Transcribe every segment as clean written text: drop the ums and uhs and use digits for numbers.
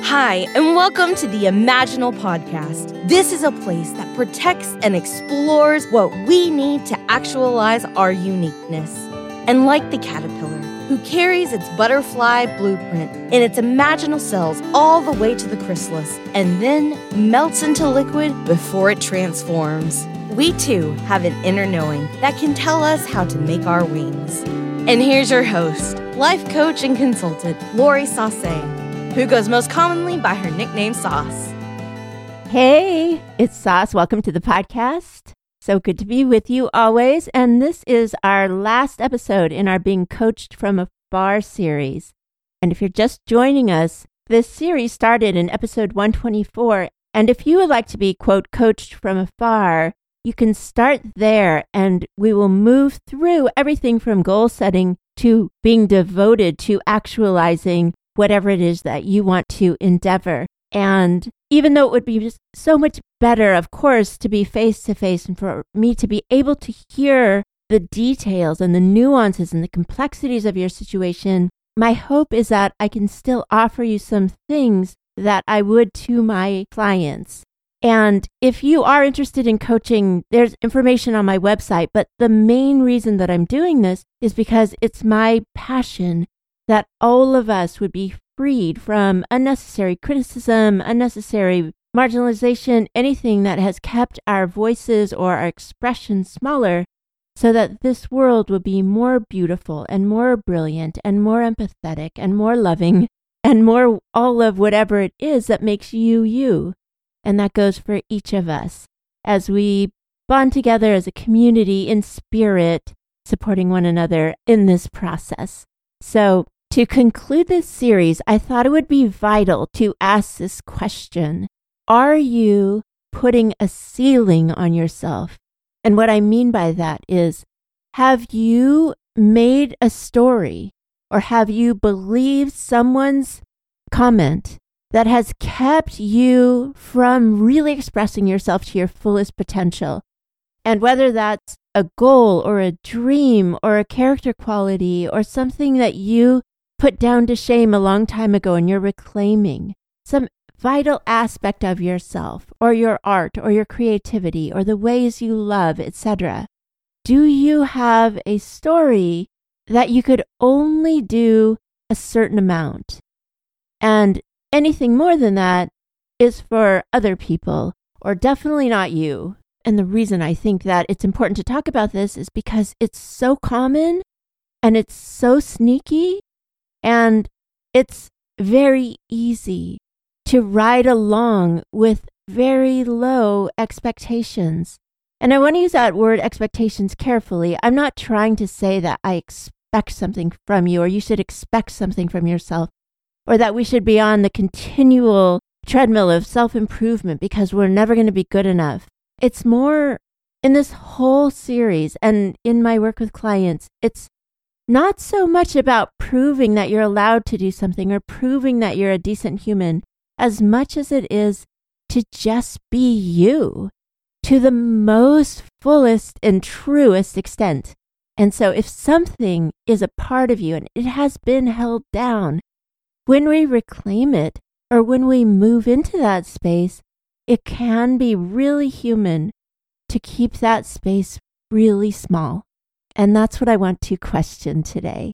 Hi, and welcome to the Imaginal Podcast. This is a place that protects and explores what we need to actualize our uniqueness. And like the caterpillar, who carries its butterfly blueprint in its imaginal cells all the way to the chrysalis, and then melts into liquid before it transforms, we too have an inner knowing that can tell us how to make our wings. And here's your host, life coach and consultant, Lori Sauce, who goes most commonly by her nickname Sauce. Hey, it's Sauce. Welcome to the podcast. So good to be with you always. And this is our last episode in our Being Coached from Afar series. And if you're just joining us, this series started in episode 124. And if you would like to be, quote, coached from afar, you can start there and we will move through everything from goal setting to being devoted to actualizing whatever it is that you want to endeavor. And even though it would be just so much better, of course, to be face to face and for me to be able to hear the details and the nuances and the complexities of your situation, my hope is that I can still offer you some things that I would to my clients. And if you are interested in coaching, there's information on my website. But the main reason that I'm doing this is because it's my passion that all of us would be freed from unnecessary criticism, unnecessary marginalization, anything that has kept our voices or our expression smaller, so that this world would be more beautiful and more brilliant and more empathetic and more loving and more all of whatever it is that makes you, you. And that goes for each of us as we bond together as a community in spirit, supporting one another in this process. So, to conclude this series, I thought it would be vital to ask this question. Are you putting a ceiling on yourself? And what I mean by that is, have you made a story or have you believed someone's comment that has kept you from really expressing yourself to your fullest potential? And whether that's a goal or a dream or a character quality or something that you put down to shame a long time ago and you're reclaiming, some vital aspect of yourself or your art or your creativity or the ways you love, etc. Do you have a story that you could only do a certain amount? And anything more than that is for other people or definitely not you. And the reason I think that it's important to talk about this is because it's so common and it's so sneaky. And it's very easy to ride along with very low expectations. And I want to use that word expectations carefully. I'm not trying to say that I expect something from you or you should expect something from yourself or that we should be on the continual treadmill of self-improvement because we're never going to be good enough. It's more in this whole series and in my work with clients, it's not so much about proving that you're allowed to do something or proving that you're a decent human as much as it is to just be you to the most fullest and truest extent. And so if something is a part of you and it has been held down, when we reclaim it or when we move into that space, it can be really human to keep that space really small. And that's what I want to question today.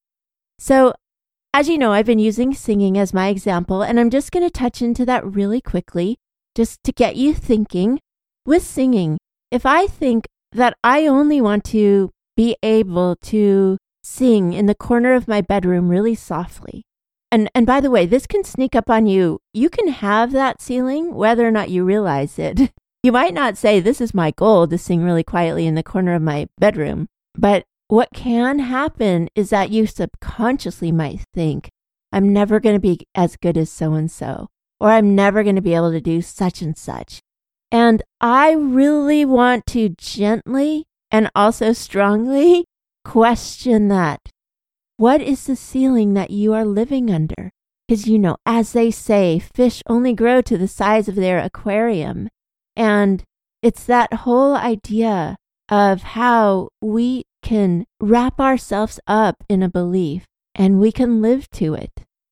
So, as you know, I've been using singing as my example, and I'm just going to touch into that really quickly, just to get you thinking. With singing, if I think that I only want to be able to sing in the corner of my bedroom really softly, and by the way, this can sneak up on you. You can have that ceiling whether or not you realize it. You might not say, this is my goal to sing really quietly in the corner of my bedroom. But what can happen is that you subconsciously might think, I'm never going to be as good as so-and-so, or I'm never going to be able to do such and such. And I really want to gently and also strongly question that. What is the ceiling that you are living under? Because, you know, as they say, fish only grow to the size of their aquarium. And it's that whole idea of how we can wrap ourselves up in a belief and we can live to it.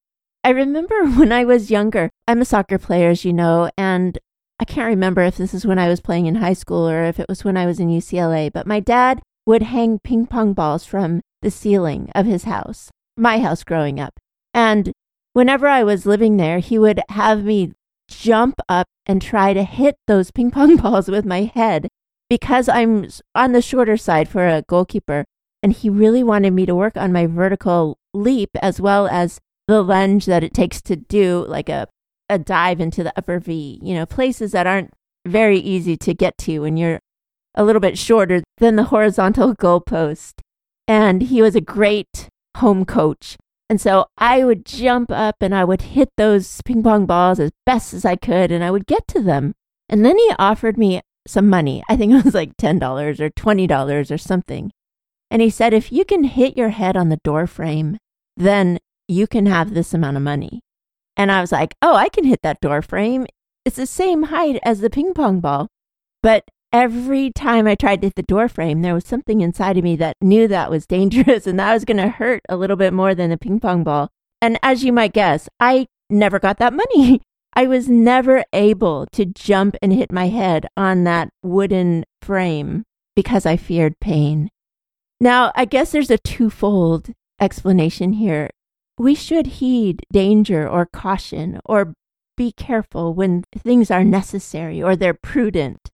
I remember when I was younger, I'm a soccer player, as you know, and I can't remember if this is when I was playing in high school or if it was when I was in UCLA, but my dad would hang ping pong balls from the ceiling of his house, my house growing up. And whenever I was living there, he would have me jump up and try to hit those ping pong balls with my head because I'm on the shorter side for a goalkeeper. And he really wanted me to work on my vertical leap as well as the lunge that it takes to do like a dive into the upper V, places that aren't very easy to get to when you're a little bit shorter than the horizontal goalpost. And he was a great home coach. And so I would jump up and I would hit those ping pong balls as best as I could and I would get to them. And then he offered me some money. I think it was like $10 or $20 or something. And he said, if you can hit your head on the door frame, then you can have this amount of money. And I was like, oh, I can hit that door frame. It's the same height as the ping pong ball. But every time I tried to hit the door frame, there was something inside of me that knew that was dangerous and that was going to hurt a little bit more than the ping pong ball. And as you might guess, I never got that money. I was never able to jump and hit my head on that wooden frame because I feared pain. Now, I guess there's a twofold explanation here. We should heed danger or caution or be careful when things are necessary or they're prudent.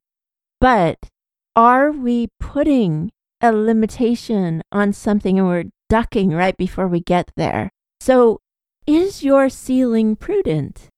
But are we putting a limitation on something and we're ducking right before we get there? So is your ceiling prudent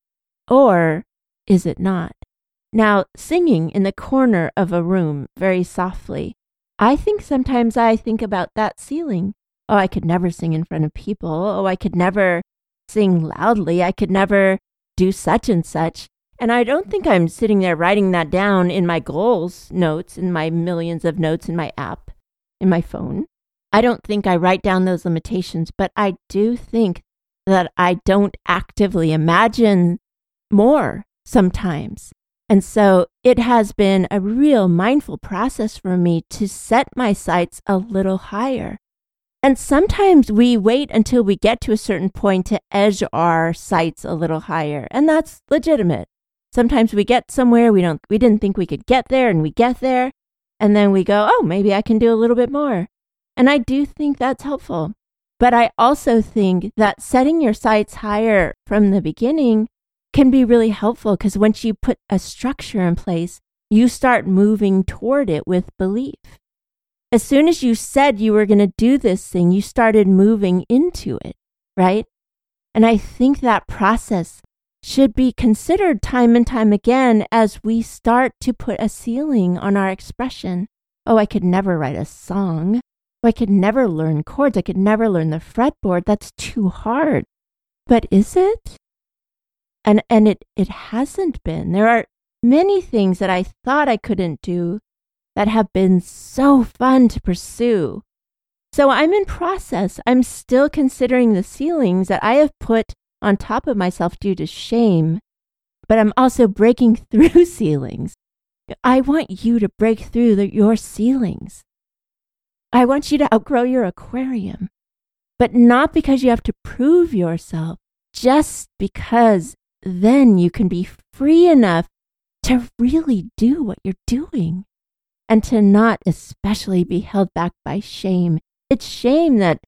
or is it not? Now, singing in the corner of a room very softly, I think sometimes I think about that ceiling. Oh, I could never sing in front of people. Oh, I could never sing loudly. I could never do such and such. And I don't think I'm sitting there writing that down in my goals notes, in my millions of notes in my app, in my phone. I don't think I write down those limitations, but I do think that I don't actively imagine more sometimes. And so it has been a real mindful process for me to set my sights a little higher. And sometimes we wait until we get to a certain point to edge our sights a little higher, and that's legitimate. Sometimes we get somewhere we didn't think we could get there, and we get there, and then we go, oh, maybe I can do a little bit more. And I do think that's helpful. But I also think that setting your sights higher from the beginning can be really helpful because once you put a structure in place, you start moving toward it with belief. As soon as you said you were going to do this thing, you started moving into it, right? And I think that process should be considered time and time again as we start to put a ceiling on our expression. Oh, I could never write a song. Oh, I could never learn chords. I could never learn the fretboard. That's too hard. But is it? And it hasn't been. There are many things that I thought I couldn't do that have been so fun to pursue. So I'm in process. I'm still considering the ceilings that I have put on top of myself due to shame, but I'm also breaking through ceilings. I want you to break through your ceilings. I want you to outgrow your aquarium, but not because you have to prove yourself, just because then you can be free enough to really do what you're doing. And to not especially be held back by shame. It's shame that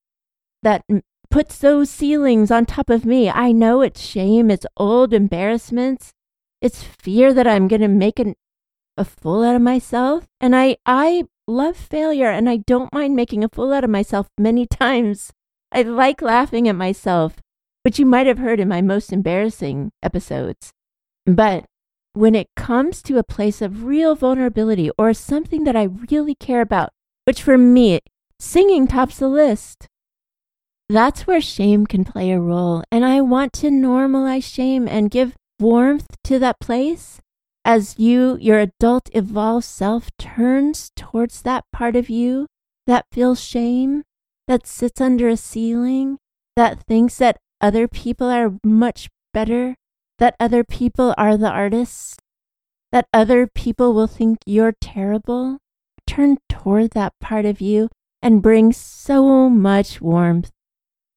puts those ceilings on top of me. I know it's shame. It's old embarrassments. It's fear that I'm going to make a fool out of myself. And I love failure and I don't mind making a fool out of myself many times. I like laughing at myself, which you might have heard in my most embarrassing episodes. But when it comes to a place of real vulnerability or something that I really care about, which for me, singing tops the list, that's where shame can play a role. And I want to normalize shame and give warmth to that place as your adult evolved self turns towards that part of you that feels shame, that sits under a ceiling, that thinks that other people are much better, that other people are the artists, that other people will think you're terrible. Turn toward that part of you and bring so much warmth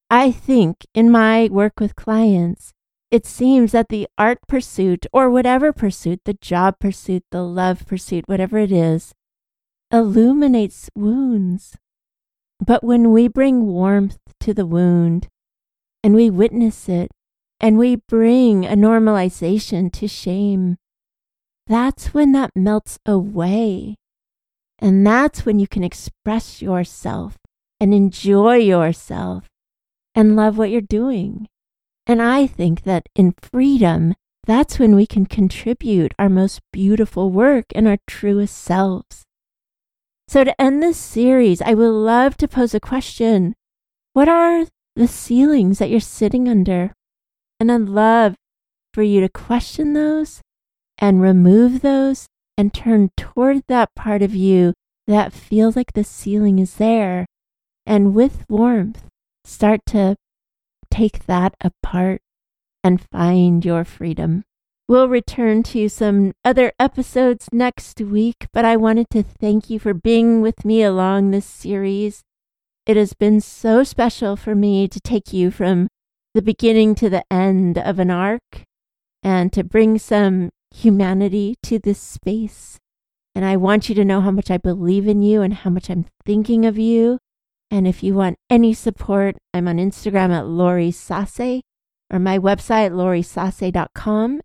I think in my work with clients, it seems that the art pursuit or whatever pursuit, the job pursuit, the love pursuit, whatever it is, illuminates wounds. But when we bring warmth to the wound and we witness it and we bring a normalization to shame, that's when that melts away. And that's when you can express yourself and enjoy yourself and love what you're doing. And I think that in freedom, that's when we can contribute our most beautiful work and our truest selves. So to end this series, I would love to pose a question. What are the ceilings that you're sitting under? And I'd love for you to question those and remove those and turn toward that part of you that feels like the ceiling is there. And with warmth, start to take that apart and find your freedom. We'll return to some other episodes next week, but I wanted to thank you for being with me along this series. It has been so special for me to take you from the beginning to the end of an arc and to bring some humanity to this space. And I want you to know how much I believe in you and how much I'm thinking of you. And if you want any support, I'm on Instagram at Lori Sase or my website, lorisase.com,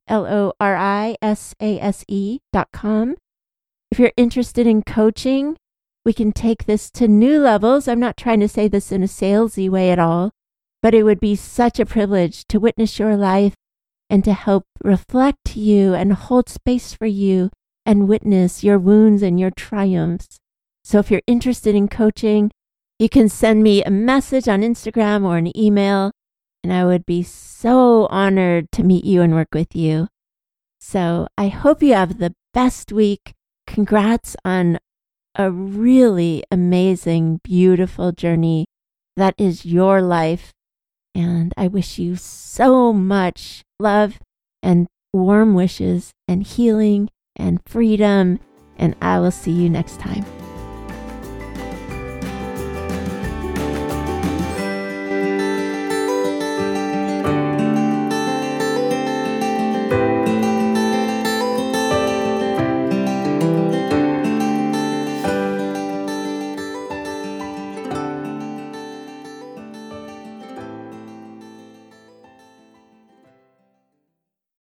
LORISASE.com. If you're interested in coaching, we can take this to new levels. I'm not trying to say this in a salesy way at all, but it would be such a privilege to witness your life and to help reflect you and hold space for you and witness your wounds and your triumphs. So if you're interested in coaching, you can send me a message on Instagram or an email, and I would be so honored to meet you and work with you. So I hope you have the best week. Congrats on a really amazing, beautiful journey that is your life. And I wish you so much love and warm wishes and healing and freedom. And I will see you next time.